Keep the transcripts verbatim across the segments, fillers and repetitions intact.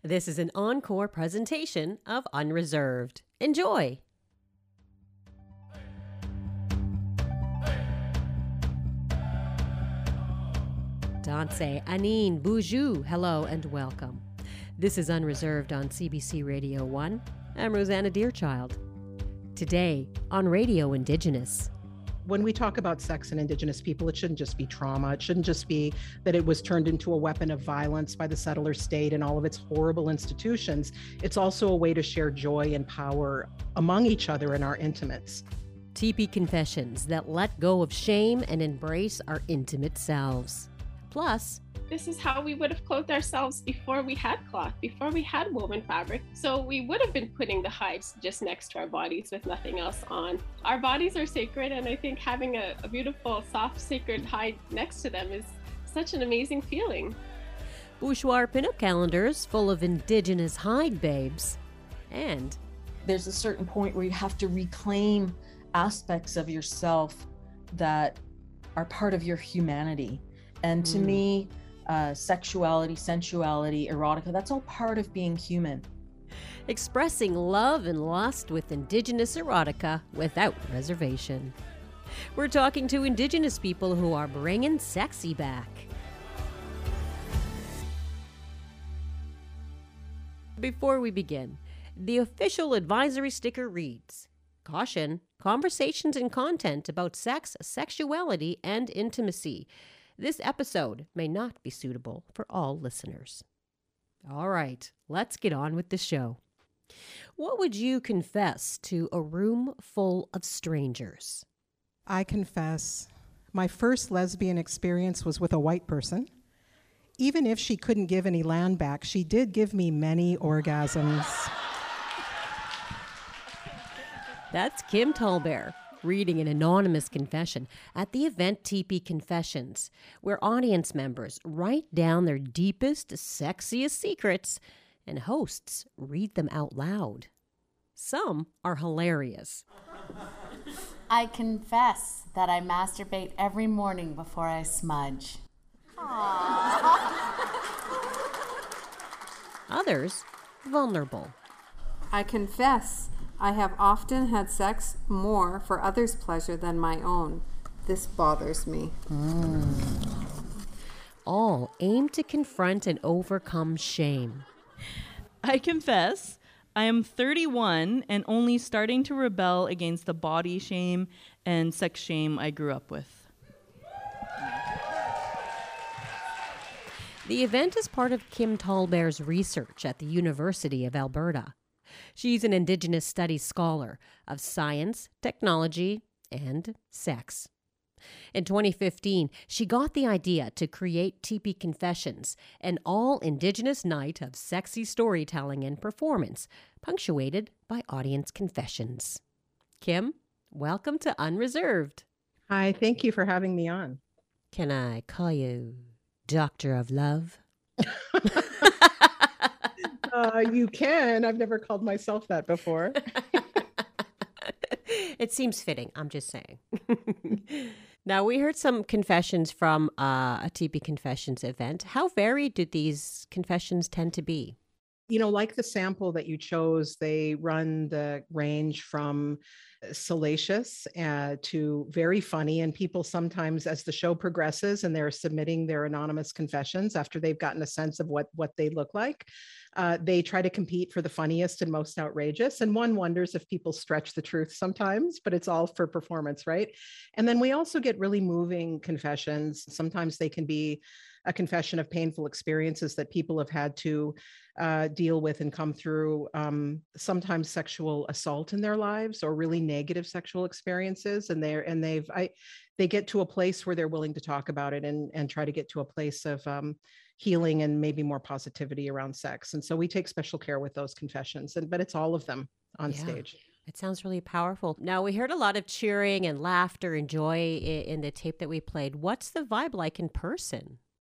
This is an encore presentation of Unreserved. Enjoy! Danse, Anine, Boujou, hello and welcome. This is Unreserved on C B C Radio one. I'm Rosanna Deerchild. Today on Radio Indigenous. When we talk about sex and Indigenous people, it shouldn't just be trauma. It shouldn't just be that it was turned into a weapon of violence by the settler state and all of its horrible institutions. It's also a way to share joy and power among each other and our intimates. Teepee confessions that let go of shame and embrace our intimate selves. Plus, this is how we would have clothed ourselves before we had cloth, before we had woven fabric. So we would have been putting the hides just next to our bodies with nothing else on. Our bodies are sacred, and I think having a, a beautiful, soft, sacred hide next to them is such an amazing feeling. Bouchoir pinup calendars full of Indigenous hide babes. And there's a certain point where you have to reclaim aspects of yourself that are part of your humanity. And to mm. me, uh, sexuality, sensuality, erotica, that's all part of being human. Expressing love and lust with Indigenous erotica without reservation. We're talking to Indigenous people who are bringing sexy back. Before we begin, the official advisory sticker reads, "Caution, conversations and content about sex, sexuality, and intimacy. This episode may not be suitable for all listeners." All right, let's get on with the show. What would you confess to a room full of strangers? I confess, my first lesbian experience was with a white person. Even if she couldn't give any land back, she did give me many orgasms. That's Kim Tallbear, reading an anonymous confession at the event Teepee Confessions, where audience members write down their deepest, sexiest secrets, and hosts read them out loud. Some are hilarious. I confess that I masturbate every morning before I smudge. Others, vulnerable. I confess I have often had sex more for others' pleasure than my own. This bothers me. Mm. All aim to confront and overcome shame. I confess I am thirty-one and only starting to rebel against the body shame and sex shame I grew up with. The event is part of Kim Tallbear's research at the University of Alberta. She's an Indigenous studies scholar of science, technology, and sex. In twenty fifteen, she got the idea to create Teepee Confessions, an all-Indigenous night of sexy storytelling and performance, punctuated by audience confessions. Kim, welcome to Unreserved. Hi, thank you for having me on. Can I call you Doctor of Love? Uh, you can. I've never called myself that before. It seems fitting. I'm just saying. Now, we heard some confessions from uh, a Teepee Confessions event. How varied do these confessions tend to be? You know, like the sample that you chose, they run the range from salacious uh, to very funny. And people sometimes, as the show progresses and they're submitting their anonymous confessions after they've gotten a sense of what, what they look like, uh, they try to compete for the funniest and most outrageous. And one wonders if people stretch the truth sometimes, but it's all for performance, right? And then we also get really moving confessions. Sometimes they can be a confession of painful experiences that people have had to uh, deal with and come through, um, sometimes sexual assault in their lives or really negative sexual experiences. And they're, and they've, I, they get to a place where they're willing to talk about it and, and try to get to a place of um, healing and maybe more positivity around sex. And so we take special care with those confessions, and but it's all of them on Yeah. stage. It sounds really powerful. Now, we heard a lot of cheering and laughter and joy in, in the tape that we played. What's the vibe like in person?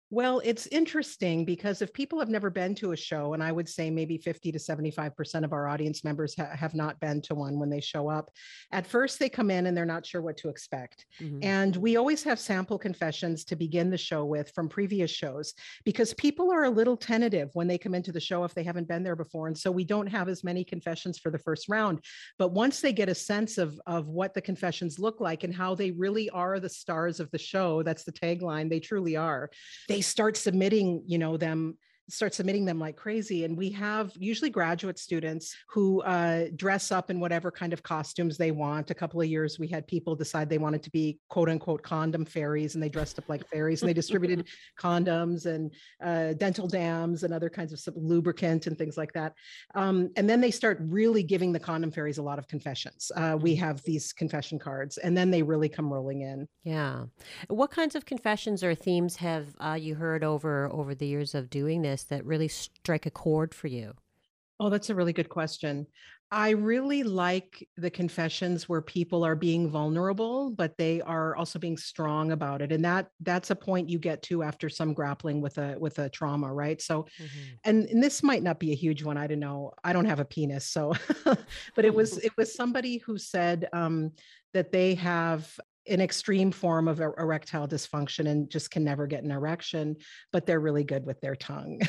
Well, it's interesting because if people have never been to a show, and I would say maybe fifty to seventy-five percent of our audience members ha- have not been to one when they show up, at first they come in and they're not sure what to expect. Mhm. And we always have sample confessions to begin the show with from previous shows because people are a little tentative when they come into the show if they haven't been there before. And so we don't have as many confessions for the first round. But once they get a sense of, of what the confessions look like and how they really are the stars of the show, that's the tagline, they truly are, they start submitting, you know, them start submitting them like crazy. And we have usually graduate students who uh, dress up in whatever kind of costumes they want. A couple of years, we had people decide they wanted to be quote unquote condom fairies, and they dressed up like fairies and they distributed condoms and uh, dental dams and other kinds of lubricant and things like that. Um, and then they start really giving the condom fairies a lot of confessions. Uh, we have these confession cards, and then they really come rolling in. Yeah. What kinds of confessions or themes have uh, you heard over over the years of doing this that really strike a chord for you? Oh, that's a really good question. I really like the confessions where people are being vulnerable, but they are also being strong about it. And that that's a point you get to after some grappling with a with a trauma, right? So, Mm-hmm. and, and this might not be a huge one. I don't know. I don't have a penis, so but it was it was somebody who said um, that they have an extreme form of er- erectile dysfunction and just can never get an erection, but they're really good with their tongue.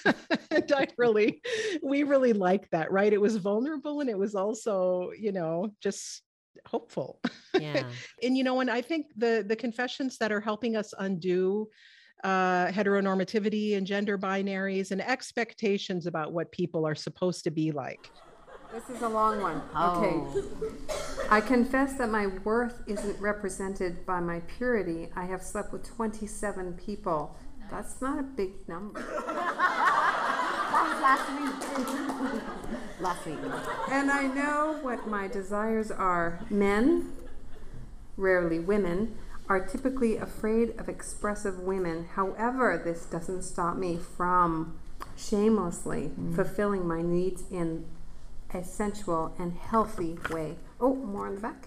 And I really, we really liked that, right? It was vulnerable and it was also, you know, just hopeful. Yeah. And, you know, and I think the the confessions that are helping us undo uh, heteronormativity and gender binaries and expectations about what people are supposed to be like. This is a long one. Oh. Okay. I confess that my worth isn't represented by my purity. I have slept with twenty-seven people. That's not a big number. That was last week. Last week. And I know what my desires are. Men, rarely women, are typically afraid of expressive women. However, this doesn't stop me from shamelessly mm. fulfilling my needs in a sensual and healthy way. Oh, more on the back.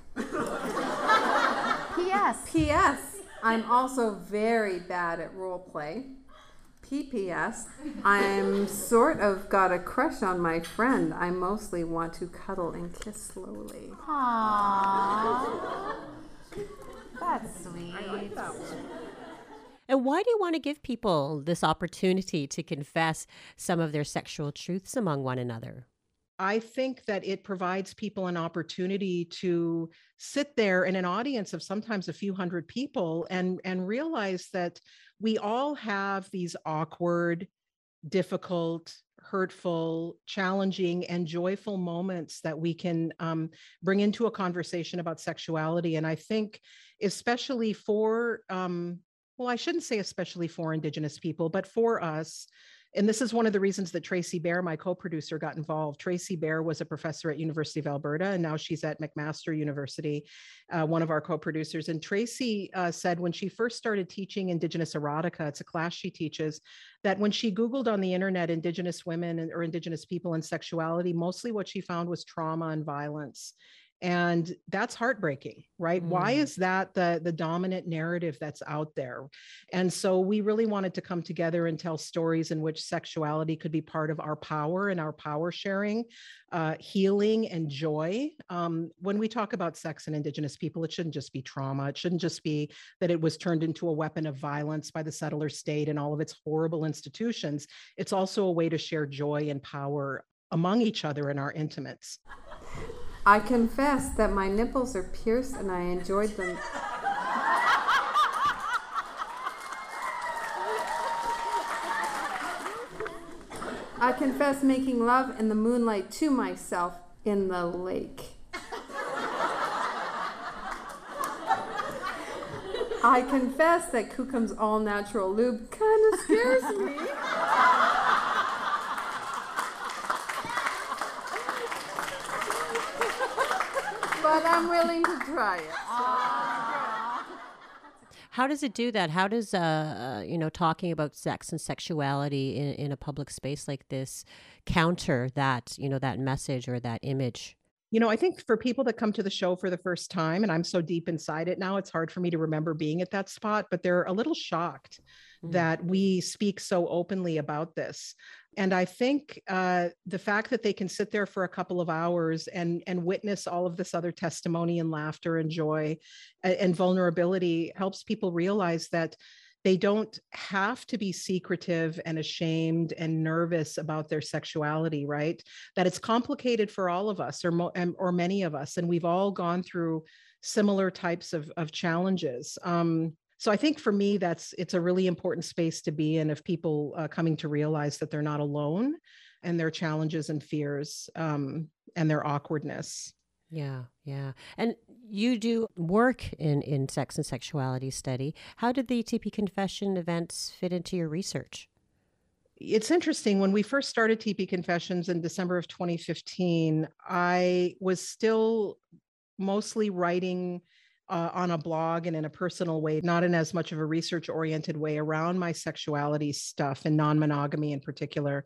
P S P S I'm also very bad at role play. P P S I'm sort of got a crush on my friend. I mostly want to cuddle and kiss slowly. Aww. That's sweet. I like that one. And why do you want to give people this opportunity to confess some of their sexual truths among one another? I think that it provides people an opportunity to sit there in an audience of sometimes a few hundred people and, and realize that we all have these awkward, difficult, hurtful, challenging, and joyful moments that we can um, bring into a conversation about sexuality. And I think especially for, um, well, I shouldn't say especially for Indigenous people, but for us, and this is one of the reasons that Tracy Bear, my co-producer, got involved. Tracy Bear was a professor at University of Alberta, and now she's at McMaster University, uh, one of our co-producers. And Tracy uh, said when she first started teaching Indigenous erotica, it's a class she teaches, that when she Googled on the internet Indigenous women and, or Indigenous people and sexuality, mostly what she found was trauma and violence. And that's heartbreaking, right? Mm. Why is that the, the dominant narrative that's out there? And so we really wanted to come together and tell stories in which sexuality could be part of our power and our power sharing, uh, healing and joy. Um, when we talk about sex and Indigenous people, it shouldn't just be trauma. It shouldn't just be that it was turned into a weapon of violence by the settler state and all of its horrible institutions. It's also a way to share joy and power among each other and our intimates. I confess that my nipples are pierced and I enjoyed them. I confess making love in the moonlight to myself in the lake. I confess that Kukum's all-natural lube kind of scares me. But I'm willing to try it. How does it do that? How does, uh, you know, talking about sex and sexuality in, in a public space like this counter that, you know, that message or that image? You know, I think for people that come to the show for the first time, and I'm so deep inside it now, it's hard for me to remember being at that spot, but they're a little shocked mm-hmm. that we speak so openly about this. And I think uh, the fact that they can sit there for a couple of hours and, and witness all of this other testimony and laughter and joy and, and vulnerability helps people realize that they don't have to be secretive and ashamed and nervous about their sexuality, right? That it's complicated for all of us or, mo- or many of us. And we've all gone through similar types of, of challenges. Um, So I think for me, that's it's a really important space to be in of people uh, coming to realize that they're not alone and their challenges and fears um, and their awkwardness. Yeah, yeah. And you do work in, in sex and sexuality study. How did the T P Confession events fit into your research? It's interesting. When we first started T P Confessions in December of twenty fifteen, I was still mostly writing Uh, on a blog and in a personal way, not in as much of a research-oriented way around my sexuality stuff and non-monogamy in particular.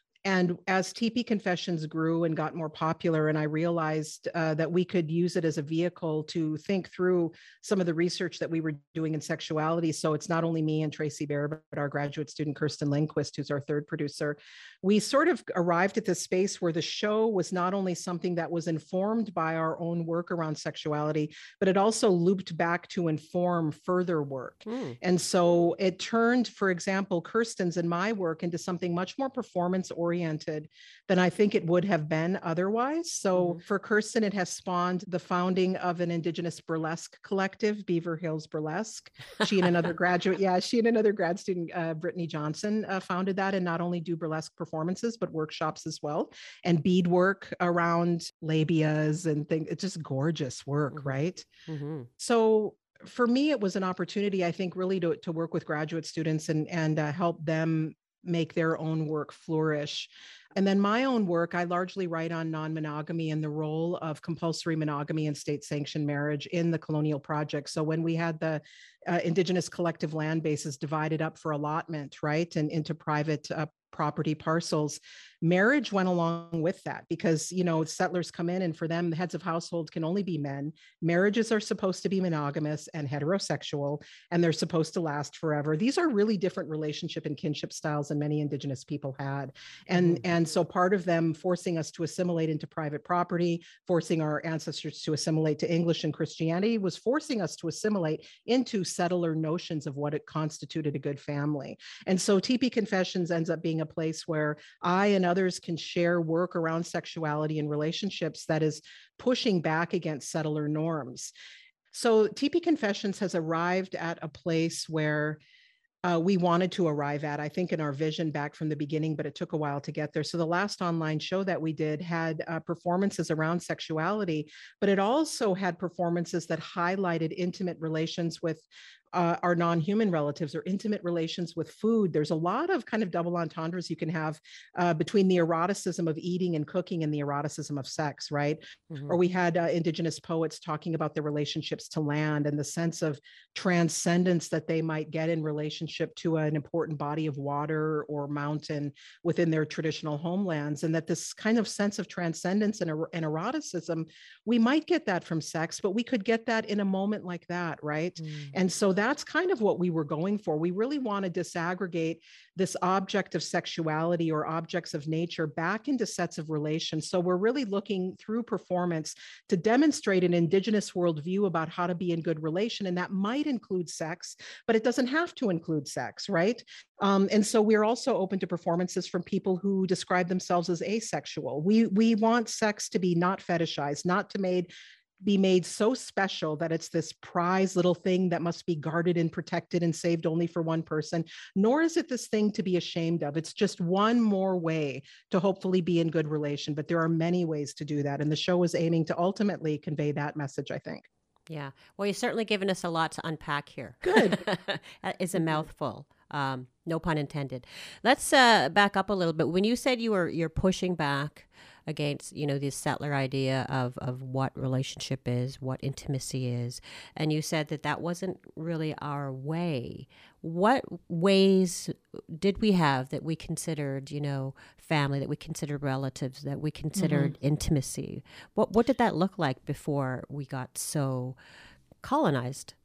And as T P Confessions grew and got more popular, and I realized uh, that we could use it as a vehicle to think through some of the research that we were doing in sexuality. So it's not only me and Tracy Bear, but our graduate student, Kirsten Lindquist, who's our third producer. We sort of arrived at this space where the show was not only something that was informed by our own work around sexuality, but it also looped back to inform further work. Mm. And so it turned, for example, Kirsten's and my work into something much more performance-oriented oriented than I think it would have been otherwise. So mm-hmm. for Kirsten, it has spawned the founding of an Indigenous burlesque collective, Beaver Hills Burlesque. She and another graduate, yeah, she and another grad student, uh, Brittany Johnson, uh, founded that, and not only do burlesque performances, but workshops as well, and beadwork around labias and things. It's just gorgeous work, mm-hmm. right? Mm-hmm. So for me, it was an opportunity, I think, really to, to work with graduate students and, and uh, help them make their own work flourish. And then my own work, I largely write on non-monogamy and the role of compulsory monogamy and state-sanctioned marriage in the colonial project. So when we had the uh, Indigenous collective land bases divided up for allotment, right, and into private uh, property parcels, marriage went along with that because, you know, settlers come in and for them, the heads of household can only be men. Marriages are supposed to be monogamous and heterosexual, and they're supposed to last forever. These are really different relationship and kinship styles than many Indigenous people had. And, mm-hmm. and so part of them forcing us to assimilate into private property, forcing our ancestors to assimilate to English and Christianity was forcing us to assimilate into settler notions of what it constituted a good family. And so T P Confessions ends up being a place where I and others can share work around sexuality and relationships that is pushing back against settler norms. So T P Confessions has arrived at a place where uh, we wanted to arrive at, I think, in our vision back from the beginning, but it took a while to get there. So the last online show that we did had uh, performances around sexuality, but it also had performances that highlighted intimate relations with Uh, our non-human relatives or intimate relations with food. There's a lot of kind of double entendres you can have uh, between the eroticism of eating and cooking and the eroticism of sex, right? Mm-hmm. Or we had uh, Indigenous poets talking about their relationships to land and the sense of transcendence that they might get in relationship to an important body of water or mountain within their traditional homelands. And that this kind of sense of transcendence and, er- and eroticism, we might get that from sex, but we could get that in a moment like that, right? Mm. And so that's kind of what we were going for. We really want to disaggregate this object of sexuality or objects of nature back into sets of relations. So we're really looking through performance to demonstrate an Indigenous worldview about how to be in good relation. And that might include sex, but it doesn't have to include sex, right? Um, and so we're also open to performances from people who describe themselves as asexual. We, we want sex to be not fetishized, not to made be made so special that it's this prized little thing that must be guarded and protected and saved only for one person, nor is it this thing to be ashamed of. It's just one more way to hopefully be in good relation, but there are many ways to do that. And the show is aiming to ultimately convey that message, I think. Yeah. Well, you've certainly given us a lot to unpack here. Good. It's a mouthful. Um, no pun intended. Let's uh, back up a little bit. When you said you were you're pushing back against, you know, this settler idea of, of what relationship is, what intimacy is, and you said that that wasn't really our way. What ways did we have that we considered, you know, family, that we considered relatives, that we considered mm-hmm. intimacy? What what did that look like before we got so colonized?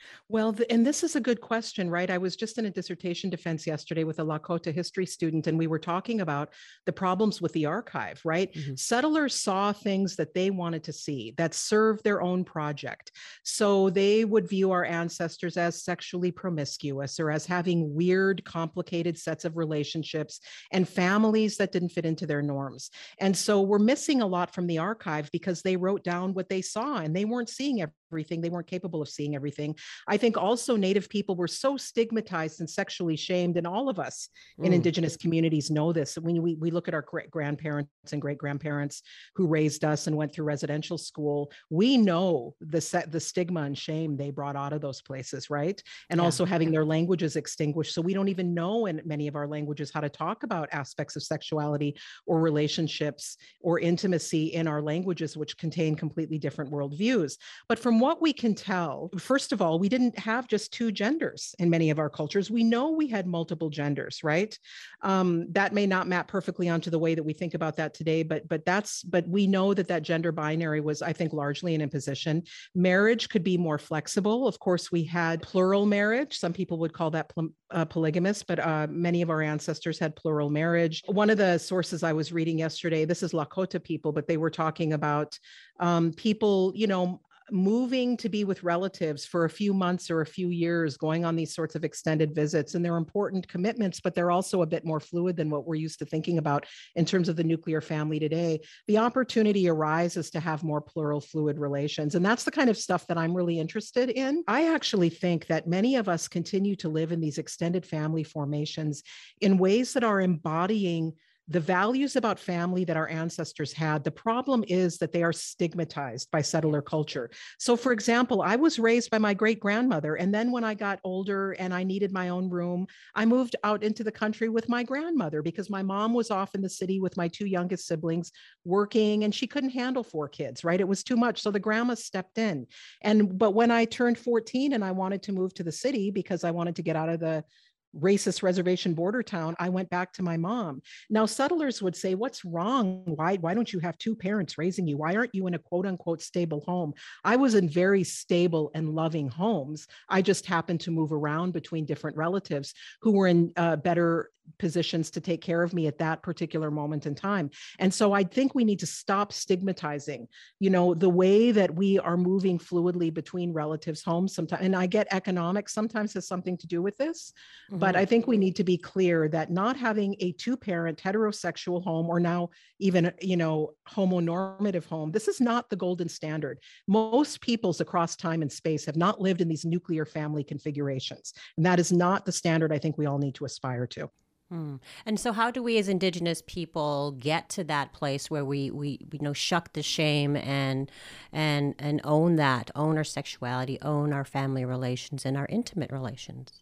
Well, th- and this is a good question, right? I was just in a dissertation defense yesterday with a Lakota history student, and we were talking about the problems with the archive, right? Mm-hmm. Settlers saw things that they wanted to see that served their own project. So they would view our ancestors as sexually promiscuous or as having weird, complicated sets of relationships and families that didn't fit into their norms. And so we're missing a lot from the archive because they wrote down what they saw and they weren't seeing everything. They weren't capable of seeing everything. I think also Native people were so stigmatized and sexually shamed, and all of us in mm. Indigenous communities know this. When we, we look at our great grandparents and great grandparents who raised us and went through residential school, we know the set, the stigma and shame they brought out of those places, right? And yeah. also having their languages extinguished. So we don't even know in many of our languages how to talk about aspects of sexuality or relationships or intimacy in our languages, which contain completely different worldviews. But from what we can tell, first of all, we didn't have just two genders in many of our cultures. We know we had multiple genders, right? Um, that may not map perfectly onto the way that we think about that today, but but that's but we know that that gender binary was, I think, largely an imposition. Marriage could be more flexible. Of course, we had plural marriage. Some people would call that pl- uh, polygamous, but uh, many of our ancestors had plural marriage. One of the sources I was reading yesterday, this is Lakota people, but they were talking about um, people, you know, moving to be with relatives for a few months or a few years, going on these sorts of extended visits. And they're important commitments, but they're also a bit more fluid than what we're used to thinking about in terms of the nuclear family today. The opportunity arises to have more plural, fluid relations. And that's the kind of stuff that I'm really interested in. I actually think that many of us continue to live in these extended family formations in ways that are embodying the values about family that our ancestors had. The problem is that they are stigmatized by settler culture. So for example, I was raised by my great grandmother. And then when I got older and I needed my own room, I moved out into the country with my grandmother because my mom was off in the city with my two youngest siblings working, and she couldn't handle four kids, right? It was too much. So the grandma stepped in. And, but when I turned fourteen and I wanted to move to the city because I wanted to get out of the racist reservation border town, I went back to my mom. Now, settlers would say, what's wrong? Why, why don't you have two parents raising you? Why aren't you in a quote unquote stable home? I was in very stable and loving homes. I just happened to move around between different relatives who were in uh, better positions to take care of me at that particular moment in time. And so I think we need to stop stigmatizing, you know, the way that we are moving fluidly between relatives' homes sometimes. And I get economics sometimes has something to do with this, mm-hmm. but I think we need to be clear that not having a two-parent heterosexual home, or now even, you know, homonormative home, this is not the golden standard. Most peoples across time and space have not lived in these nuclear family configurations. And that is not the standard I think we all need to aspire to. Hmm. And so how do we as Indigenous people get to that place where we, we, you know, shuck the shame and and and own that, own our sexuality, own our family relations and our intimate relations?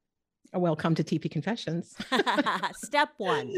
Welcome to T P Confessions. Step one.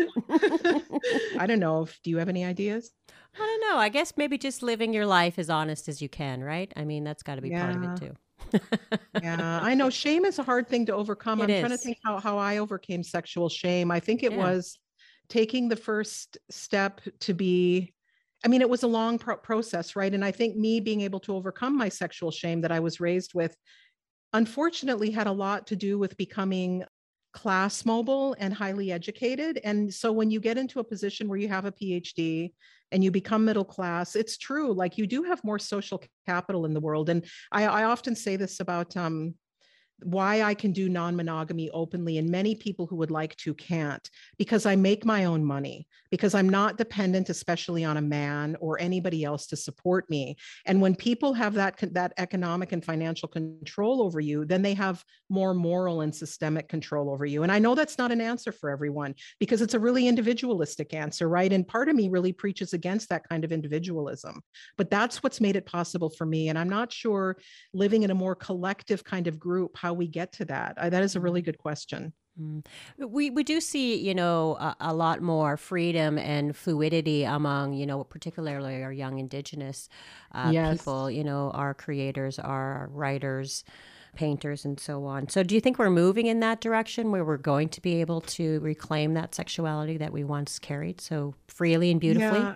I don't know. If, do you have any ideas? I don't know. I guess maybe just living your life as honest as you can, right? I mean, that's got to be yeah. part of it too. Yeah, I know shame is a hard thing to overcome. It I'm is. trying to think how, how I overcame sexual shame. I think it Yeah. was taking the first step to be, I mean, it was a long pro- process, right? And I think me being able to overcome my sexual shame that I was raised with, unfortunately, had a lot to do with becoming class mobile and highly educated. And so when you get into a position where you have a P H D and you become middle class, it's true, like you do have more social capital in the world. And I, I often say this about um, why I can do non-monogamy openly, and many people who would like to can't, because I make my own money, because I'm not dependent, especially on a man or anybody else to support me. And when people have that, that economic and financial control over you, then they have more moral and systemic control over you. And I know that's not an answer for everyone, because it's a really individualistic answer, right? And part of me really preaches against that kind of individualism, but that's what's made it possible for me. And I'm not sure living in a more collective kind of group, how we get to that. I, that is a really good question. Mm. We we do see, you know, a, a lot more freedom and fluidity among, you know, particularly our young Indigenous uh, Yes. people, you know, our creators, our writers, painters, and so on. So do you think we're moving in that direction where we're going to be able to reclaim that sexuality that we once carried so freely and beautifully? Yeah.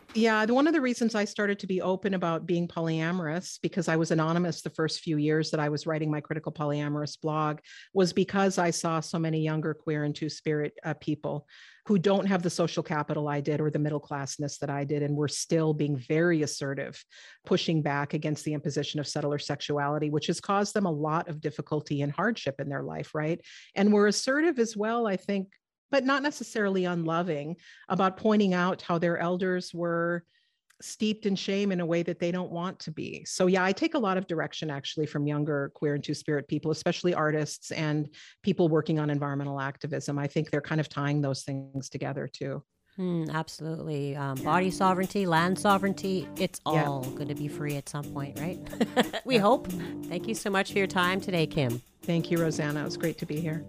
Yeah, the- one of the reasons I started to be open about being polyamorous, because I was anonymous the first few years that I was writing my Critical Polyamorous blog, was because I saw so many younger queer and two-spirit uh, people who don't have the social capital I did or the middle classness that I did, and were still being very assertive, pushing back against the imposition of settler sexuality, which has caused them a lot of difficulty and hardship in their life, right? And were assertive as well, I think, but not necessarily unloving, about pointing out how their elders were steeped in shame in a way that they don't want to be. So yeah, I take a lot of direction actually from younger queer and two-spirit people, especially artists and people working on environmental activism. I think they're kind of tying those things together too. Hmm, absolutely. Um, body sovereignty, land sovereignty, it's all yeah. going to be free at some point, right? we yeah. hope. Thank you so much for your time today, Kim. Thank you, Rosanna. It was great to be here.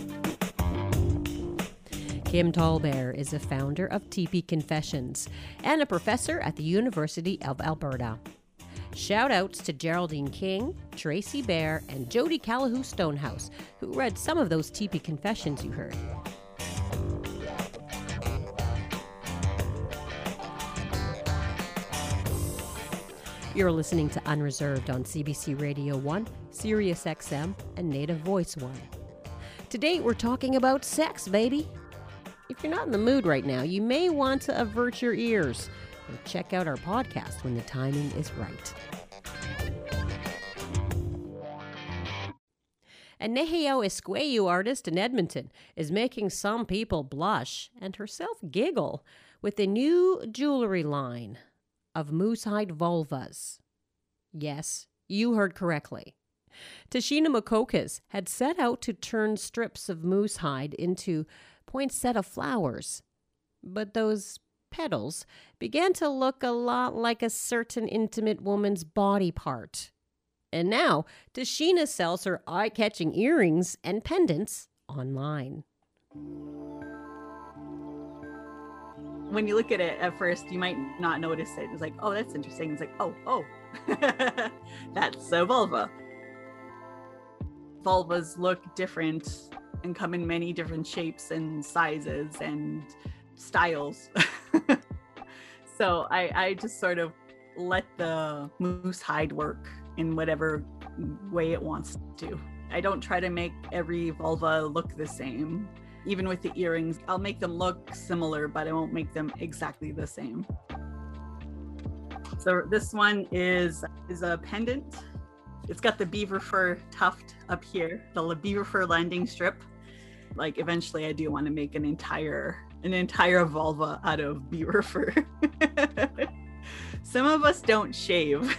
Kim Tallbear is a founder of Teepee Confessions and a professor at the University of Alberta. Shout outs to Geraldine King, Tracy Bear, and Jody Callahoo Stonehouse, who read some of those Teepee Confessions you heard. You're listening to Unreserved on C B C Radio one, Sirius X M, and Native Voice one. Today we're talking about sex, baby. If you're not in the mood right now, you may want to avert your ears and check out our podcast when the timing is right. A Neheo Esqueyu artist in Edmonton is making some people blush and herself giggle with a new jewelry line of moosehide vulvas. Yes, you heard correctly. Tashina Makokas had set out to turn strips of moosehide into poinsettia flowers, but those petals began to look a lot like a certain intimate woman's body part. And now, Tashina sells her eye-catching earrings and pendants online. When you look at it at first, you might not notice it. It's like, oh, that's interesting. It's like, oh, oh, that's a vulva. Vulvas look different and come in many different shapes and sizes and styles. So I, I just sort of let the moose hide work in whatever way it wants to. I don't try to make every vulva look the same. Even with the earrings, I'll make them look similar, but I won't make them exactly the same. So this one is, is a pendant. It's got the beaver fur tuft up here, the beaver fur landing strip. Like eventually I do want to make an entire an entire vulva out of beaver fur. Some of us don't shave.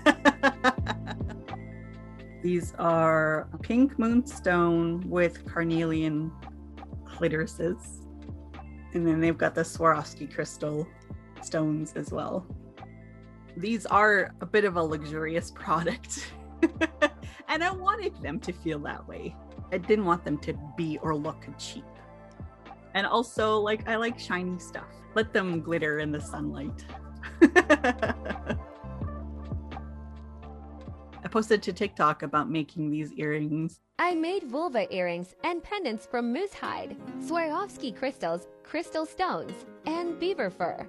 These are pink moonstone with carnelian clitorises. And then they've got the Swarovski crystal stones as well. These are a bit of a luxurious product. And I wanted them to feel that way. I didn't want them to be or look cheap. And also, like, I like shiny stuff. Let them glitter in the sunlight. I posted to TikTok about making these earrings. I made vulva earrings and pendants from moose hide, Swarovski crystals, crystal stones, and beaver fur.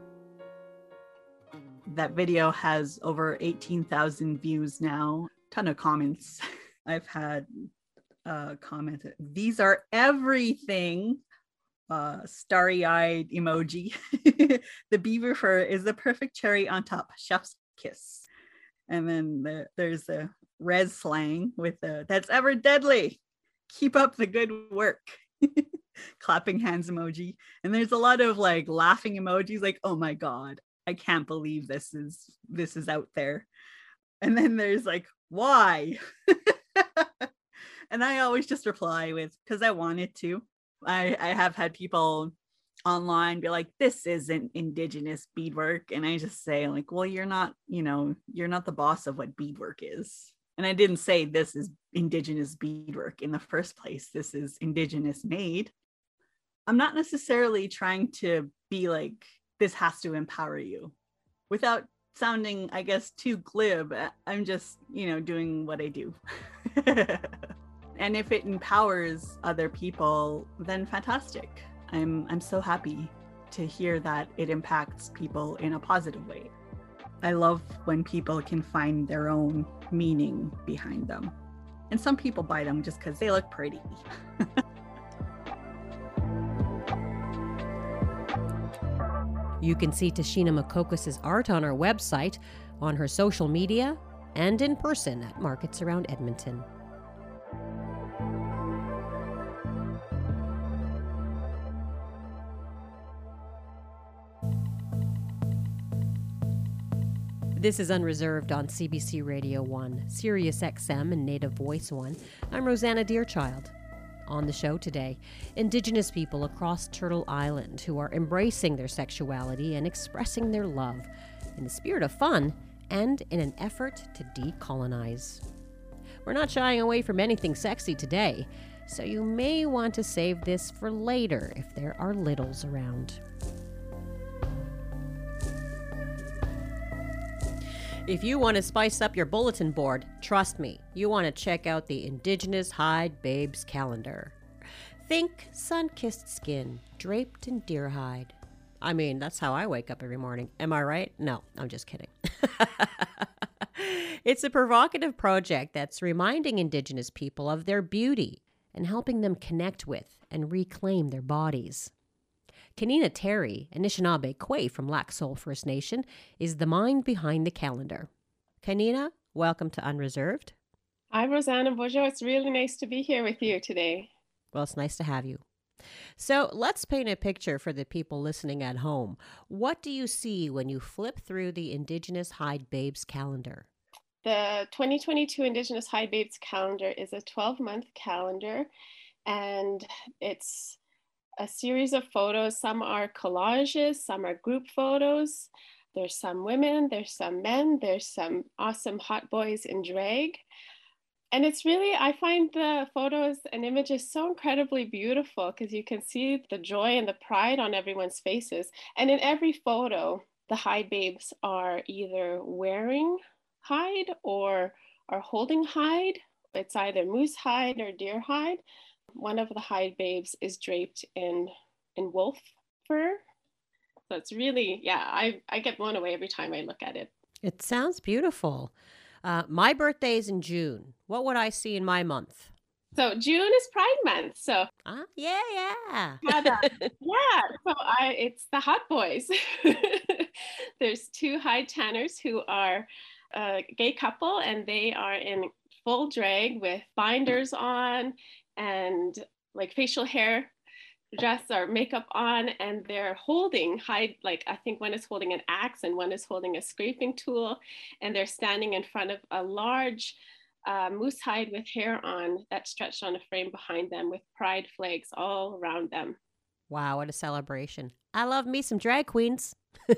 That video has over eighteen thousand views now. Ton of comments. I've had uh, commented, these are everything. Uh, starry-eyed emoji. The beaver fur is the perfect cherry on top. Chef's kiss. And then the, there's the res slang with the that's ever deadly. Keep up the good work. Clapping hands emoji. And there's a lot of like laughing emojis like, oh my God, I can't believe this is this is out there. And then there's like, why? And I always just reply with, because I wanted to. I, I have had people online be like, this isn't Indigenous beadwork. And I just say like, well, you're not, you know, you're not the boss of what beadwork is. And I didn't say this is Indigenous beadwork in the first place. This is Indigenous made. I'm not necessarily trying to be like, this has to empower you without sounding, I guess, too glib. I'm just, you know, doing what I do. And if it empowers other people, then fantastic. I'm I'm so happy to hear that it impacts people in a positive way. I love when people can find their own meaning behind them. And some people buy them just because they look pretty. You can see Tashina Makokos' art on our website, on her social media, and in person at markets around Edmonton. This is Unreserved on C B C Radio one, Sirius X M and Native Voice one. I'm Rosanna Deerchild. On the show today, Indigenous people across Turtle Island who are embracing their sexuality and expressing their love in the spirit of fun and in an effort to decolonize. We're not shying away from anything sexy today, so you may want to save this for later if there are littles around. If you want to spice up your bulletin board, trust me, you want to check out the Indigenous Hide Babes calendar. Think sun-kissed skin, draped in deer hide. I mean, that's how I wake up every morning. Am I right? No, I'm just kidding. It's a provocative project that's reminding Indigenous people of their beauty and helping them connect with and reclaim their bodies. Kanina Terry, Anishinaabe Kwe from Lac Seul First Nation, is the mind behind the calendar. Kanina, welcome to Unreserved. Hi, Rosanna Bojo. It's really nice to be here with you today. Well, it's nice to have you. So let's paint a picture for the people listening at home. What do you see when you flip through the Indigenous Hide Babes calendar? The twenty twenty-two Indigenous Hide Babes calendar is a twelve-month calendar, and it's a series of photos. Some are collages, some are group photos. There's some women, there's some men, there's some awesome hot boys in drag. And it's really, I find the photos and images so incredibly beautiful because you can see the joy and the pride on everyone's faces. And in every photo, the hide babes are either wearing hide or are holding hide. It's either moose hide or deer hide. One of the hide babes is draped in in wolf fur. So it's really, yeah, I, I get blown away every time I look at it. It sounds beautiful. Uh, my birthday is in June. What would I see in my month? So June is Pride Month. So ah, yeah, yeah. yeah, so I, it's the hot boys. There's two hide tanners who are a gay couple, and they are in full drag with binders on and like facial hair dress or makeup on, and they're holding hide, like I think one is holding an axe and one is holding a scraping tool, and they're standing in front of a large uh, moose hide with hair on that's stretched on a frame behind them with pride flags all around them. Wow, what a celebration. I love me some drag queens.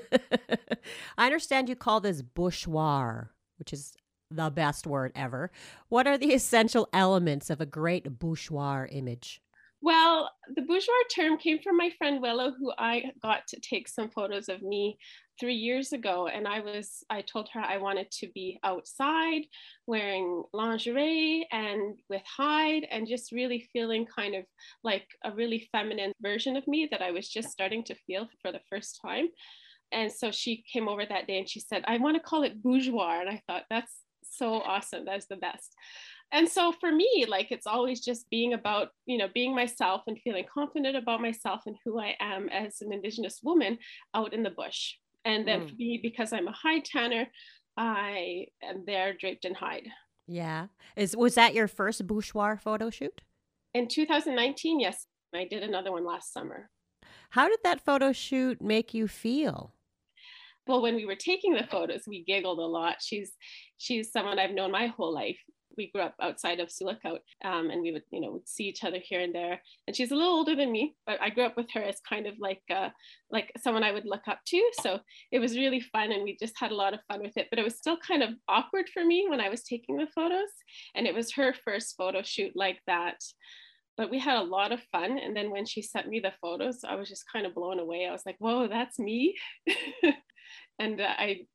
I understand you call this bouchoir, which is the best word ever. What are the essential elements of a great bouchoir image? Well, the bouchoir term came from my friend Willow, who I got to take some photos of me three years ago. And I was, I told her I wanted to be outside wearing lingerie and with hide and just really feeling kind of like a really feminine version of me that I was just starting to feel for the first time. And so she came over that day and she said, I want to call it bouchoir. And I thought, that's so awesome. That's the best. And so for me, like, it's always just being about, you know, being myself and feeling confident about myself and who I am as an Indigenous woman out in the bush. And then mm. for me, because I'm a hide tanner, I am there draped in hide. Yeah. Is was that your first bouchoir photo shoot? In two thousand nineteen, yes. I did another one last summer. How did that photo shoot make you feel? Well, when we were taking the photos, we giggled a lot. She's she's someone I've known my whole life. We grew up outside of Sulikout, um, and we would, you know, would see each other here and there. And she's a little older than me, but I grew up with her as kind of like uh, like someone I would look up to. So it was really fun, and we just had a lot of fun with it. But it was still kind of awkward for me when I was taking the photos, and it was her first photo shoot like that. But we had a lot of fun. And then when she sent me the photos, I was just kind of blown away. I was like, whoa, that's me. And uh, I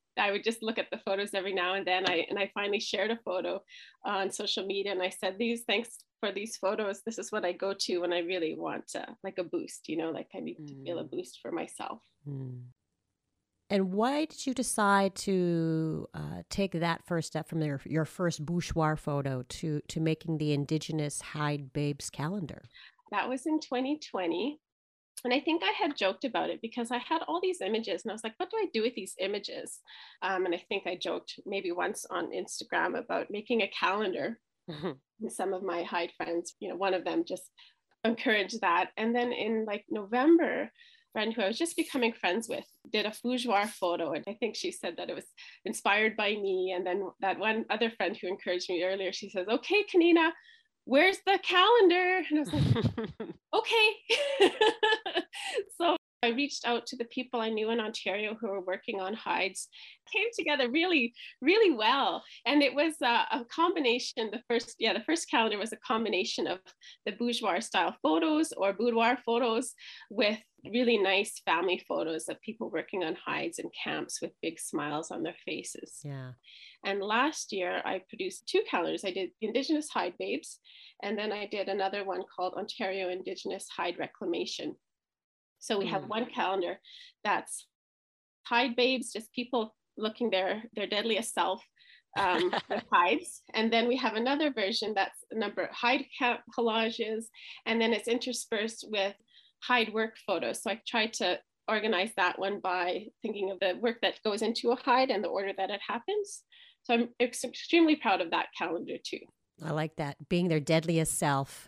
I would just look at the photos every now and then. I and I finally shared a photo on social media, and I said, "These thanks for these photos. This is what I go to when I really want uh, like a boost. You know, like I need mm. to feel a boost for myself." Mm. And why did you decide to uh, take that first step from your your first bouchoir photo to to making the Indigenous Hide Babes calendar? That was in twenty twenty. And I think I had joked about it because I had all these images and I was like, what do I do with these images? Um, and I think I joked maybe once on Instagram about making a calendar. Mm-hmm. And some of my Hide friends, you know, one of them just encouraged that. And then in like November, a friend who I was just becoming friends with did a bouchoir photo. And I think she said that it was inspired by me. And then that one other friend who encouraged me earlier, she says, okay, Kanina, where's the calendar? And I was like, okay. So I reached out to the people I knew in Ontario who were working on hides. Came together really, really well. And it was a, a combination, the first, yeah, the first calendar was a combination of the boudoir style photos or boudoir photos with really nice family photos of people working on hides in camps with big smiles on their faces. Yeah. And last year I produced two calendars. I did Indigenous Hide Babes, and then I did another one called Ontario Indigenous Hide Reclamation. So we have one calendar that's Hide Babes, just people looking their, their deadliest self um, with hides. And then we have another version that's a number of hide collages, and then it's interspersed with hide work photos. So I tried to organize that one by thinking of the work that goes into a hide and the order that it happens. So I'm ex- extremely proud of that calendar too. I like that, being their deadliest self.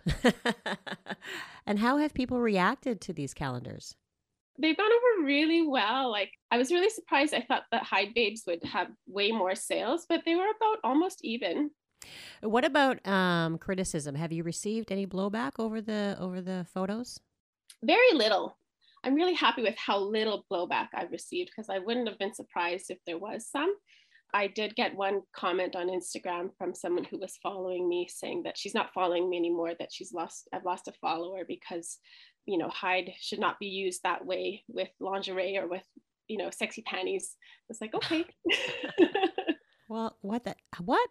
And how have people reacted to these calendars? They've gone over really well. Like, I was really surprised. I thought that Hide Babes would have way more sales, but they were about almost even. What about um, criticism? Have you received any blowback over the over the photos? Very little. I'm really happy with how little blowback I've received, because I wouldn't have been surprised if there was some. I did get one comment on Instagram from someone who was following me saying that she's not following me anymore, that she's lost, I've lost a follower because, you know, hide should not be used that way with lingerie or with, you know, sexy panties. I was like, okay. Well, what the, what?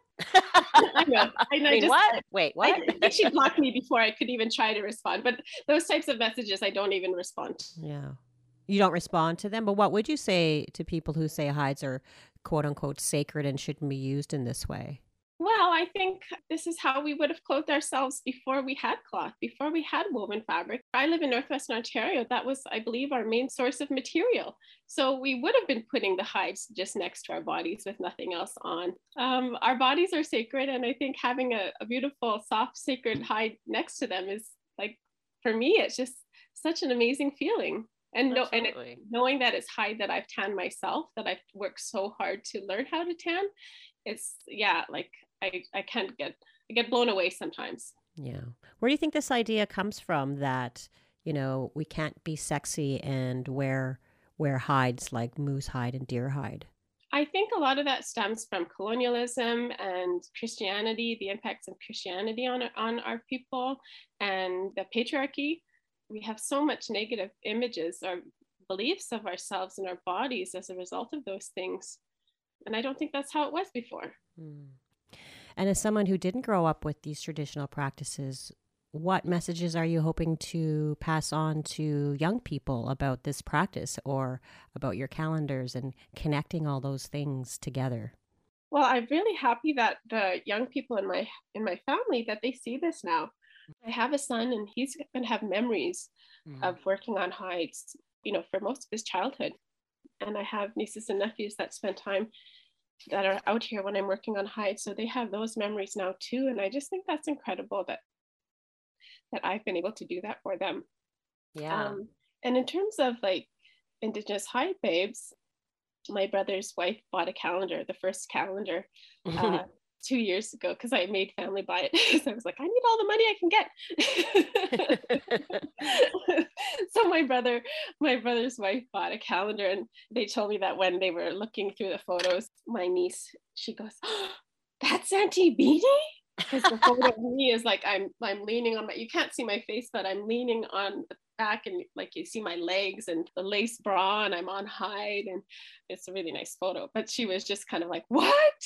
I know. I know. I mean, just, what? Wait, what? I think she blocked me before I could even try to respond. But those types of messages, I don't even respond to. Yeah. You don't respond to them, but what would you say to people who say hides are quote unquote sacred and shouldn't be used in this way? Well, I think this is how we would have clothed ourselves before we had cloth, before we had woven fabric. I live in Northwestern Ontario. That was, I believe, our main source of material. So we would have been putting the hides just next to our bodies with nothing else on. Um, our bodies are sacred. And I think having a, a beautiful, soft, sacred hide next to them is, like, for me, it's just such an amazing feeling. And, no, and it, knowing that it's hide that I've tanned myself, that I've worked so hard to learn how to tan, it's, yeah, like I, I can't get, I get blown away sometimes. Yeah. Where do you think this idea comes from that, you know, we can't be sexy and wear, wear hides like moose hide and deer hide? I think a lot of that stems from colonialism and Christianity, the impacts of Christianity on, on our people, and the patriarchy. We have so much negative images or beliefs of ourselves and our bodies as a result of those things. And I don't think that's how it was before. Mm. And as someone who didn't grow up with these traditional practices, what messages are you hoping to pass on to young people about this practice or about your calendars and connecting all those things together? Well, I'm really happy that the young people in my in my family, that they see this now. I have a son and he's going to have memories mm. of working on hides, you know, for most of his childhood. And I have nieces and nephews that spend time that are out here when I'm working on hides. So they have those memories now too. And I just think that's incredible that that I've been able to do that for them. Yeah. Um, and in terms of like Indigenous Hide Babes, my brother's wife bought a calendar, the first calendar, uh, two years ago, because I made family buy it. So I was like, I need all the money I can get. So my brother, my brother's wife bought a calendar, and they told me that when they were looking through the photos, my niece, she goes, oh, that's Auntie Beanie? Because the photo of me is like, I'm I'm leaning on my, you can't see my face, but I'm leaning on back and like you see my legs and the lace bra and I'm on hide, and it's a really nice photo. But she was just kind of like, what?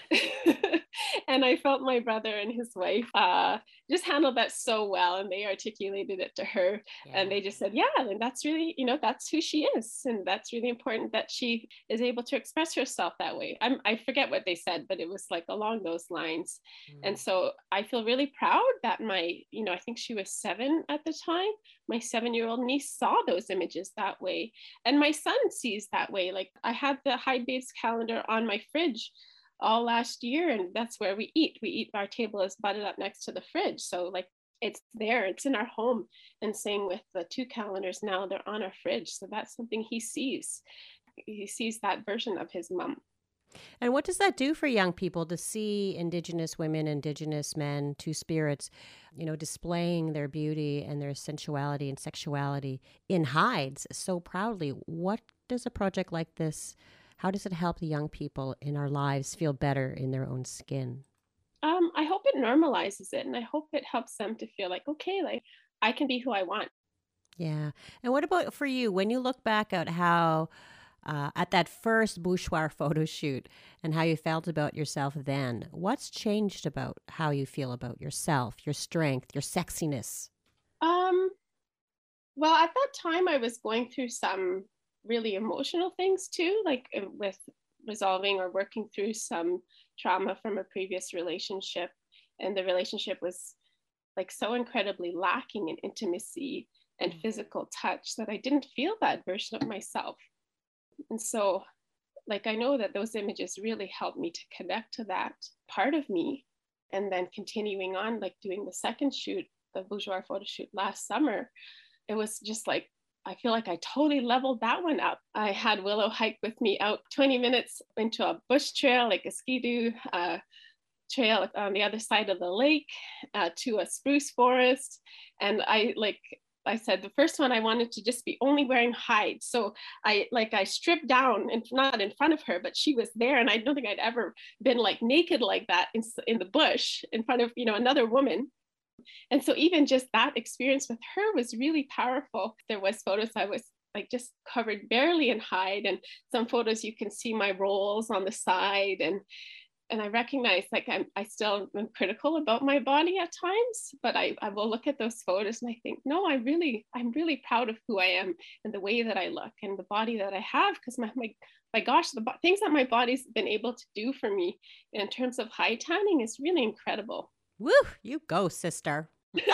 And I felt my brother and his wife uh, just handled that so well, and they articulated it to her. Yeah. And they just said, yeah, and that's really, you know, that's who she is. And that's really important that she is able to express herself that way. I'm, I forget what they said, but it was like along those lines. Mm. And so I feel really proud that my, you know, I think she was seven at the time. My seven-year-old niece saw those images that way. And my son sees that way. Like I had the Hide Babes calendar on my fridge all last year, and that's where we eat. We eat, our table is butted up next to the fridge. So like it's there, it's in our home. And same with the two calendars now, they're on our fridge. So that's something he sees. He sees that version of his mom. And what does that do for young people to see Indigenous women, Indigenous men, two spirits, you know, displaying their beauty and their sensuality and sexuality in hides so proudly? What does a project like this, how does it help the young people in our lives feel better in their own skin? Um, I hope it normalizes it, and I hope it helps them to feel like, okay, like I can be who I want. Yeah. And what about for you, when you look back at how Uh, at that first Bouchoir photo shoot and how you felt about yourself then, what's changed about how you feel about yourself, your strength, your sexiness? Um, well, at that time I was going through some really emotional things too, like with resolving or working through some trauma from a previous relationship. And the relationship was like so incredibly lacking in intimacy and physical touch that I didn't feel that version of myself. And so, like, I know that those images really helped me to connect to that part of me. And then continuing on, like doing the second shoot, the Bouchoir photo shoot last summer, it was just like, I feel like I totally leveled that one up. I had Willow hike with me out twenty minutes into a bush trail, like a skidoo uh, trail on the other side of the lake uh, to a spruce forest. And I like, I said, the first one I wanted to just be only wearing hide. So I like, I stripped down and not in front of her, but she was there. And I don't think I'd ever been like naked like that in, in the bush in front of, you know, another woman. And so even just that experience with her was really powerful. There was photos I was like just covered barely in hide, and some photos you can see my rolls on the side. And And I recognize like I'm, I still am critical about my body at times, but I, I will look at those photos and I think, no, I really, I'm really proud of who I am and the way that I look and the body that I have. Because my, my, my gosh, the bo- things that my body's been able to do for me in terms of hide tanning is really incredible. Woo, you go, sister.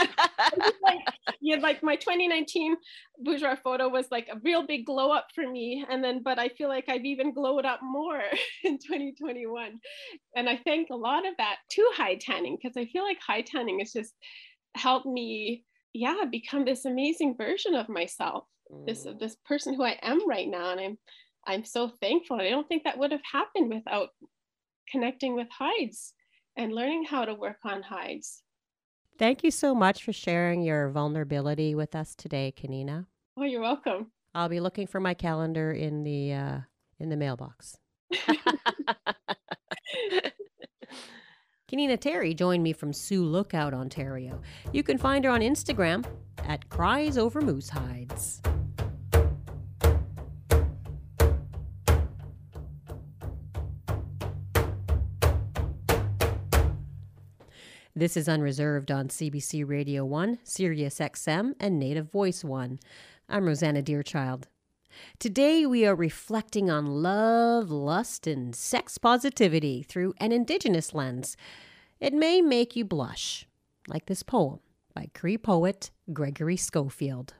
like, yeah, like my twenty nineteen Bouchoir photo was like a real big glow up for me. And then, but I feel like I've even glowed up more in twenty twenty-one. And I thank a lot of that to hide tanning, because I feel like hide tanning has just helped me, yeah, become this amazing version of myself, mm. this, this person who I am right now. And I'm, I'm so thankful. I don't think that would have happened without connecting with hides and learning how to work on hides. Thank you so much for sharing your vulnerability with us today, Kanina. Oh, you're welcome. I'll be looking for my calendar in the uh, in the mailbox. Kanina Terry joined me from Sioux Lookout, Ontario. You can find her on Instagram at Cries Over Moose Hides. This is Unreserved on C B C Radio one, Sirius X M, and Native Voice one. I'm Rosanna Deerchild. Today we are reflecting on love, lust, and sex positivity through an Indigenous lens. It may make you blush, like this poem by Cree poet Gregory Schofield.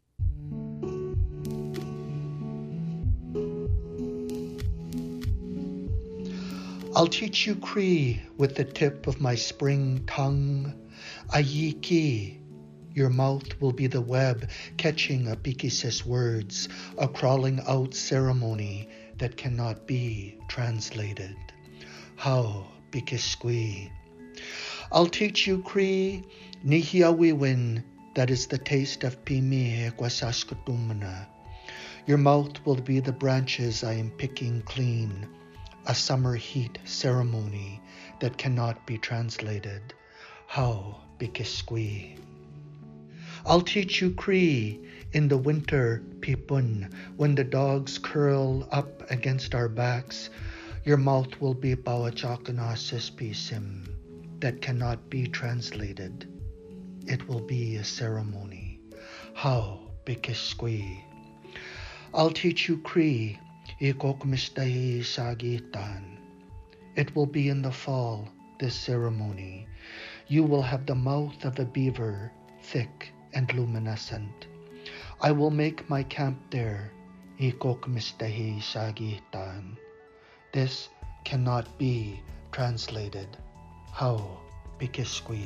I'll teach you Cree with the tip of my spring tongue. Ayiki, your mouth will be the web catching a Pikisis words, a crawling out ceremony that cannot be translated. How Pikisqui. I'll teach you Cree Nihiawiwin, that is the taste of Pimi Kwasaskatumana. Your mouth will be the branches I am picking clean. A summer heat ceremony that cannot be translated. How Pikisqui. I'll teach you Cree in the winter, Pipun, when the dogs curl up against our backs. Your mouth will be Pawachakanasis Pisim, that cannot be translated. It will be a ceremony. How Bikisqui. I'll teach you Cree, Ikokmistahi Sagitan. It will be in the fall, this ceremony. You will have the mouth of a beaver, thick and luminescent. I will make my camp there, Ikokmistahi Sagitan. This cannot be translated. How Bikisqui.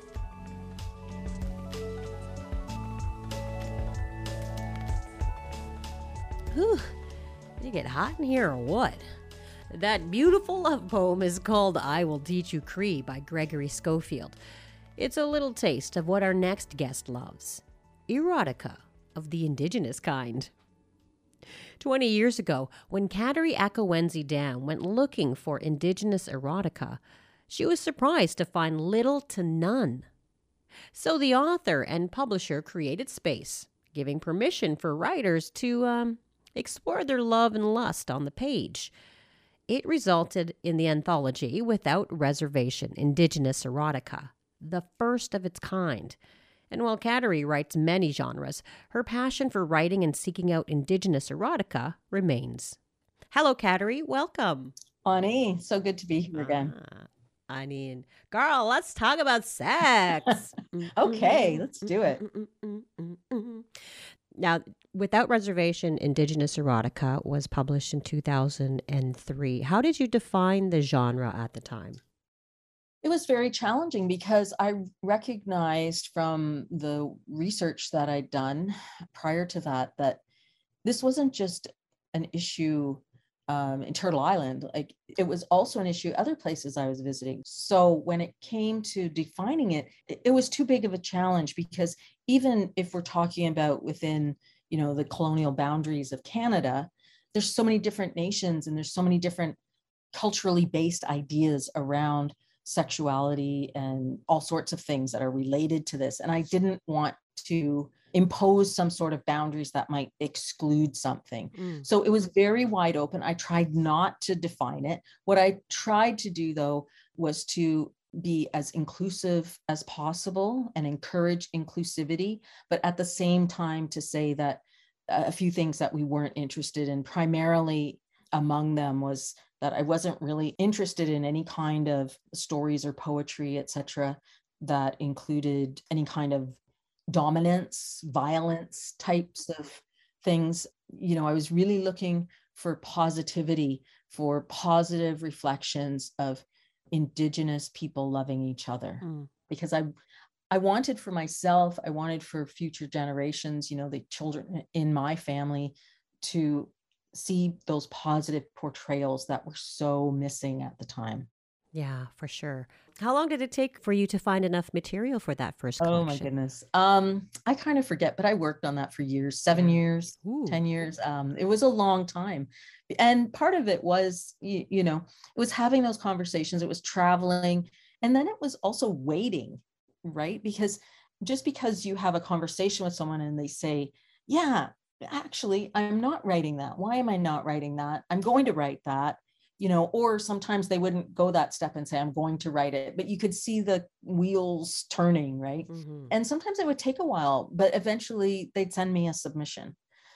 Whew, did it get hot in here or what? That beautiful love poem is called I Will Teach You Cree by Gregory Schofield. It's a little taste of what our next guest loves, erotica of the indigenous kind. Twenty years ago, when Kateri Akawenzi Dam went looking for indigenous erotica, she was surprised to find little to none. So the author and publisher created space, giving permission for writers to um, explore their love and lust on the page. It resulted in the anthology Without Reservation, Indigenous Erotica, the first of its kind. And while Kateri writes many genres, her passion for writing and seeking out indigenous erotica remains. Hello, Kateri. Welcome. Ani, so good to be here again. Uh, I mean, girl, let's talk about sex. Okay, let's do it. Now, Without Reservation, Indigenous Erotica was published in two thousand three. How did you define the genre at the time? It was very challenging because I recognized from the research that I'd done prior to that, that this wasn't just an issue um, in Turtle Island. Like, it was also an issue other places I was visiting. So when it came to defining it, it, it was too big of a challenge, because even if we're talking about within, you know, the colonial boundaries of Canada, there's so many different nations and there's so many different culturally based ideas around sexuality and all sorts of things that are related to this. And I didn't want to impose some sort of boundaries that might exclude something. Mm. So it was very wide open. I tried not to define it. What I tried to do, though, was to be as inclusive as possible and encourage inclusivity, but at the same time to say that a few things that we weren't interested in, primarily among them was that I wasn't really interested in any kind of stories or poetry, et cetera, that included any kind of dominance, violence types of things. You know, I was really looking for positivity, for positive reflections of Indigenous people loving each other, mm. because I, I wanted for myself, I wanted for future generations, you know, the children in my family, to see those positive portrayals that were so missing at the time. Yeah, for sure. How long did it take for you to find enough material for that first collection? Oh my goodness. Um, I kind of forget, but I worked on that for years, seven years, Ooh. ten years. Um, it was a long time. And part of it was, you, you know, it was having those conversations, it was traveling, and then it was also waiting, right? Because just because you have a conversation with someone and they say, yeah, actually, I'm not writing that. Why am I not writing that? I'm going to write that. You know, or sometimes they wouldn't go that step and say, I'm going to write it, but you could see the wheels turning, right? Mm-hmm. And sometimes it would take a while, but eventually they'd send me a submission.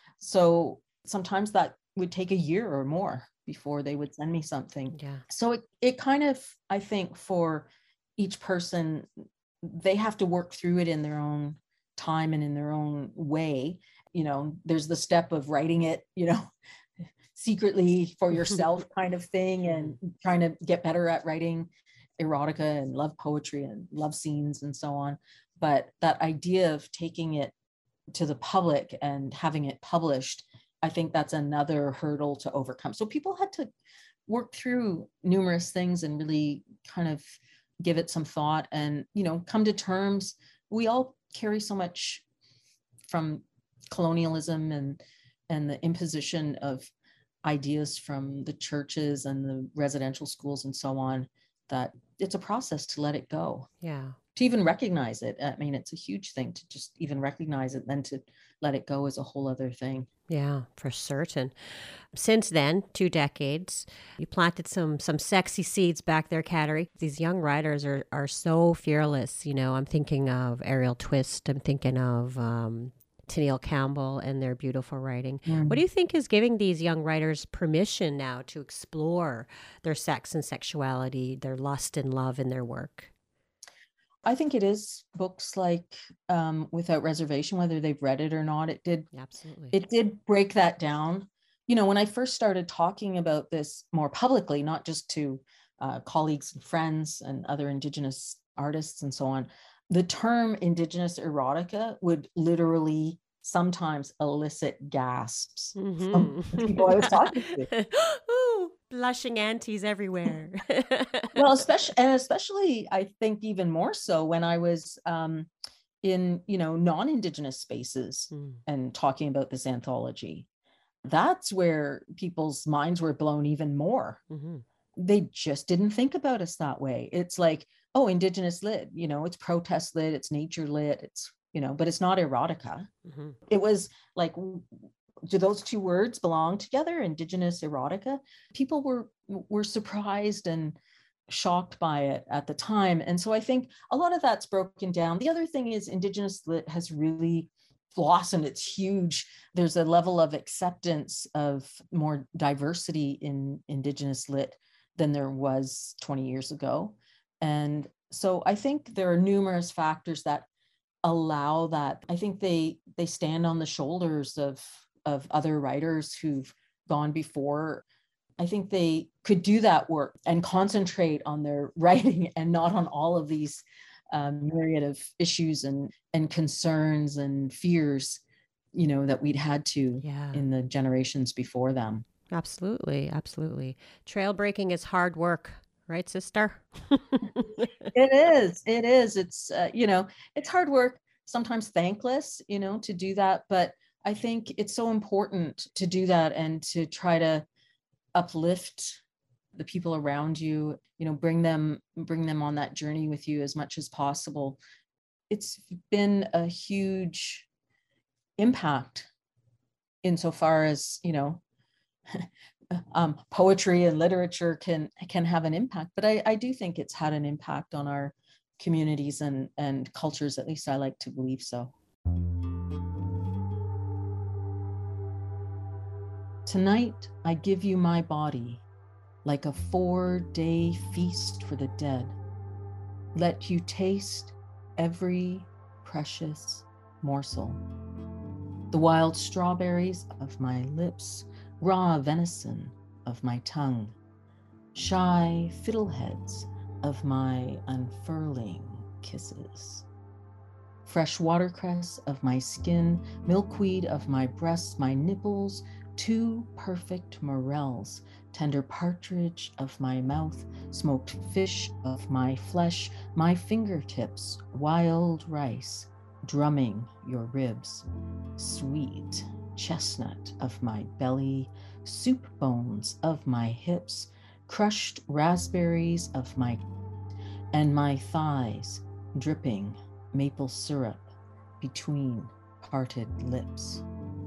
So sometimes that would take a year or more before they would send me something. Yeah. So it, it kind of, I think for each person, they have to work through it in their own time and in their own way. You know, there's the step of writing it, you know, secretly for yourself kind of thing, and trying to get better at writing erotica and love poetry and love scenes and so on. But that idea of taking it to the public and having it published, I think that's another hurdle to overcome. So people had to work through numerous things and really kind of give it some thought and, you know, come to terms. We all carry so much from colonialism and and the imposition of ideas from the churches and the residential schools and so on, that it's a process to let it go. Yeah. to even recognize it. I mean, it's a huge thing to just even recognize it, then to let it go is a whole other thing. Yeah, for certain. Since then, two decades, you planted some some sexy seeds back there, Kateri. These young writers are are so fearless. You know, I'm thinking of Ariel Twist. I'm thinking of um, Tennille Campbell and their beautiful writing. Mm. What do you think is giving these young writers permission now to explore their sex and sexuality, their lust and love in their work? I think it is books like um, Without Reservation, whether they've read it or not. It did, absolutely. It did break that down. You know, when I first started talking about this more publicly, not just to uh, colleagues and friends and other Indigenous artists and so on, the term Indigenous erotica would literally sometimes elicit gasps mm-hmm. from the people I was talking to. Ooh, blushing aunties everywhere. Well, especially, and especially, I think even more so when I was um, in, you know, non-Indigenous spaces mm. and talking about this anthology. That's where people's minds were blown even more. Mm-hmm. They just didn't think about us that way. It's like, oh, Indigenous lit, you know, it's protest lit, it's nature lit, it's, you know, but it's not erotica. Mm-hmm. It was like, do those two words belong together? Indigenous erotica? People were were surprised and shocked by it at the time. And so I think a lot of that's broken down. The other thing is Indigenous lit has really blossomed. It's huge. There's a level of acceptance of more diversity in Indigenous lit than there was twenty years ago. And so I think there are numerous factors that allow that. I think they they stand on the shoulders of of other writers who've gone before. I think they could do that work and concentrate on their writing and not on all of these um, myriad of issues and and concerns and fears, you know, that we'd had to yeah. in the generations before them. Absolutely, absolutely. Trail breaking is hard work, right, sister? It is. It is. It's uh, you know, it's hard work. Sometimes thankless, you know, to do that, but I think it's so important to do that and to try to uplift the people around you, you know, bring them, bring them on that journey with you as much as possible. It's been a huge impact insofar as, you know, um, poetry and literature can, can have an impact, but I, I do think it's had an impact on our communities and, and cultures. At least I like to believe so. Tonight, I give you my body, like a four-day feast for the dead. Let you taste every precious morsel. The wild strawberries of my lips, raw venison of my tongue, shy fiddleheads of my unfurling kisses. Fresh watercress of my skin, milkweed of my breasts, my nipples, two perfect morels, tender partridge of my mouth, smoked fish of my flesh, my fingertips, wild rice, drumming your ribs, sweet chestnut of my belly, soup bones of my hips, crushed raspberries of my, and my thighs dripping maple syrup between parted lips.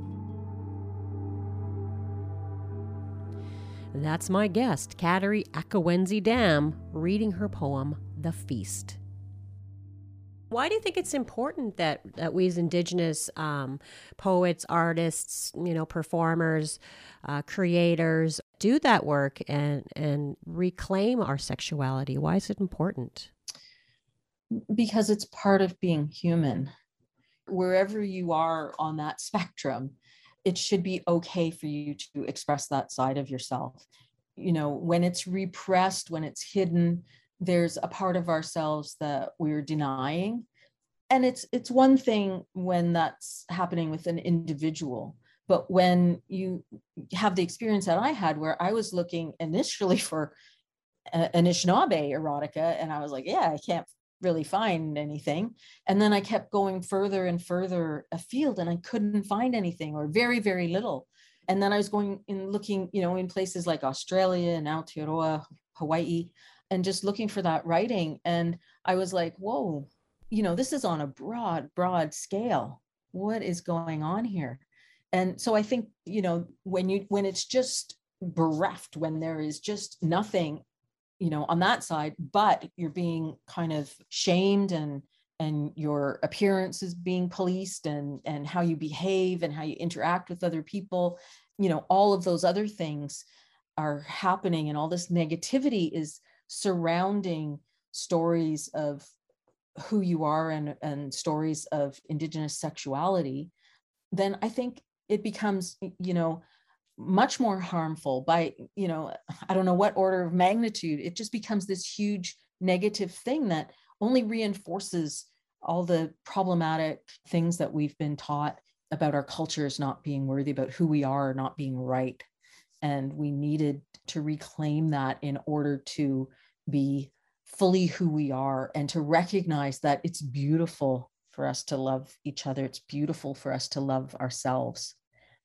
That's my guest, Kateri Akawenzi Dam, reading her poem, The Feast. Why do you think it's important that, that we as Indigenous um, poets, artists, you know, performers, uh, creators do that work and, and reclaim our sexuality? Why is it important? Because it's part of being human. Wherever you are on that spectrum, it should be okay for you to express that side of yourself. You know, when it's repressed, when it's hidden, there's a part of ourselves that we're denying. And it's it's one thing when that's happening with an individual, but when you have the experience that I had where I was looking initially for an Anishinaabe erotica, and I was like, yeah, I can't really find anything. And then I kept going further and further afield and I couldn't find anything, or very, very little. And then I was going in looking, you know, in places like Australia and Aotearoa, Hawaii, and just looking for that writing. And I was like, whoa, you know, this is on a broad, broad scale. What is going on here? And so I think, you know, when you, when it's just bereft, when there is just nothing, you know, on that side, but you're being kind of shamed and, and your appearance is being policed and, and how you behave and how you interact with other people, you know, all of those other things are happening, and all this negativity is surrounding stories of who you are and, and stories of Indigenous sexuality, then I think it becomes, you know, much more harmful by, you know, I don't know what order of magnitude. It just becomes this huge negative thing that only reinforces all the problematic things that we've been taught about our cultures not being worthy, about who we are not being right. And we needed to reclaim that in order to be fully who we are, and to recognize that it's beautiful for us to love each other. It's beautiful for us to love ourselves.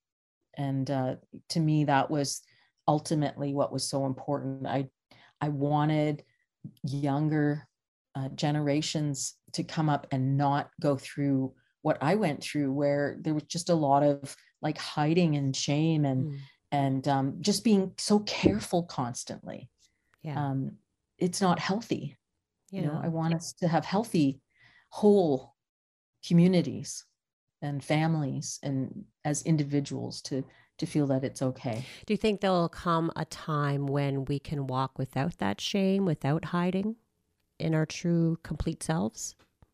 And uh, to me, that was ultimately what was so important. I, I wanted younger uh, generations to come up and not go through what I went through, where there was just a lot of like hiding and shame and, mm. and um, just being so careful constantly. Yeah. Um, it's not healthy. Yeah. You know, I want us to have healthy, whole communities and families, and as individuals to to feel that it's okay. Do you think there'll come a time when we can walk without that shame, without hiding, in our true, complete selves?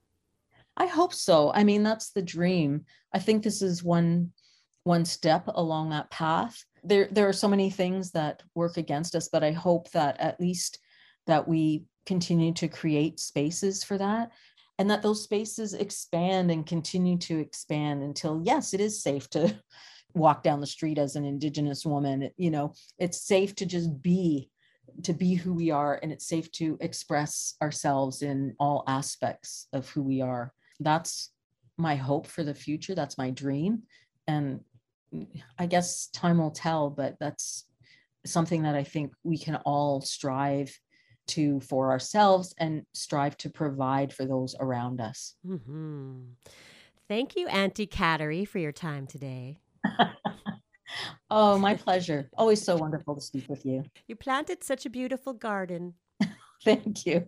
I hope so. I mean, that's the dream. I think this is one one step along that path. There there are so many things that work against us, but I hope that at least that we continue to create spaces for that, and that those spaces expand and continue to expand until, yes, it is safe to walk down the street as an Indigenous woman. You know, it's safe to just be, to be who we are, and it's safe to express ourselves in all aspects of who we are. That's my hope for the future. That's my dream. And I guess time will tell, but that's something that I think we can all strive to for ourselves and strive to provide for those around us. Mm-hmm. Thank you, Auntie Kateri, for your time today. Oh, my pleasure. Always so wonderful to speak with you. You planted such a beautiful garden. Thank you.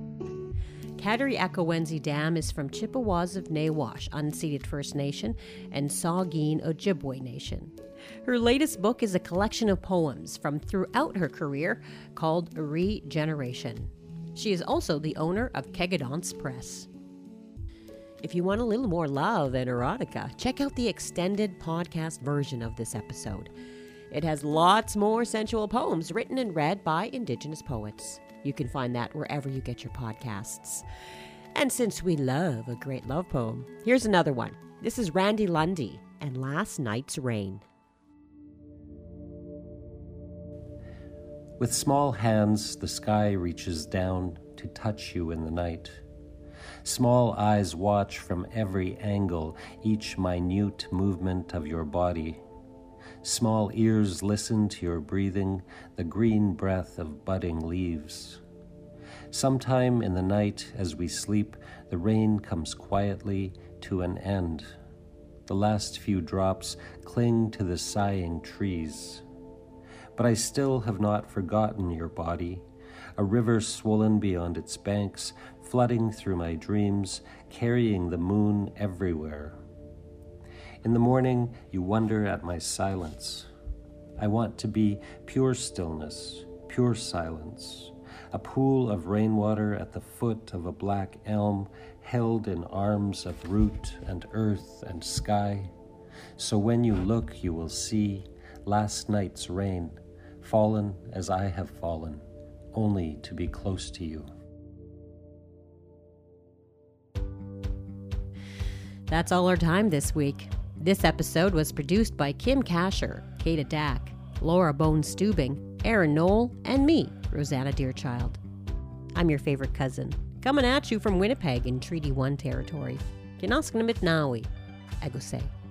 Kateri Akawenzi Dam is from Chippewas of Nawash, unceded First Nation, and Saugeen Ojibwe Nation. Her latest book is a collection of poems from throughout her career called Regeneration. She is also the owner of Kegadance Press. If you want a little more love and erotica, check out the extended podcast version of this episode. It has lots more sensual poems written and read by Indigenous poets. You can find that wherever you get your podcasts. And since we love a great love poem, here's another one. This is Randy Lundy and Last Night's Rain. With small hands, the sky reaches down to touch you in the night. Small eyes watch from every angle each minute movement of your body. Small ears listen to your breathing, the green breath of budding leaves. Sometime in the night, as we sleep, the rain comes quietly to an end. The last few drops cling to the sighing trees. But I still have not forgotten your body, a river swollen beyond its banks, flooding through my dreams, carrying the moon everywhere. In the morning, you wonder at my silence. I want to be pure stillness, pure silence, a pool of rainwater at the foot of a black elm, held in arms of root and earth and sky. So when you look, you will see last night's rain, fallen as I have fallen, only to be close to you. That's all our time this week. This episode was produced by Kim Kasher, Kata Dack, Laura Bone-Stubing, Aaron Knoll, and me, Rosanna Deerchild. I'm your favorite cousin, coming at you from Winnipeg in Treaty one territory. Kinasknamit Nawi, Agose.